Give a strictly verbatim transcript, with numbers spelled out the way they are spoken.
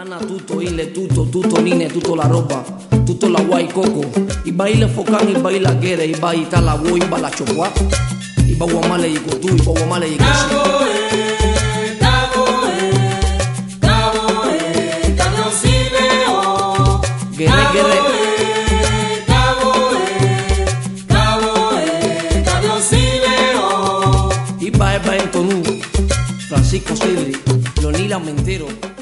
Ana, tuto, ile, tuto, tuto, nine, tuto la ropa, tuto la guay coco. Y baila focán, y baila quiere, y baila la boy, y baila la chopua. Y va guamale y cotú, y va guamale y casi. Guerre, guerre. Y va, va en Tonú, Francisco Sidri, Leonila Mentero.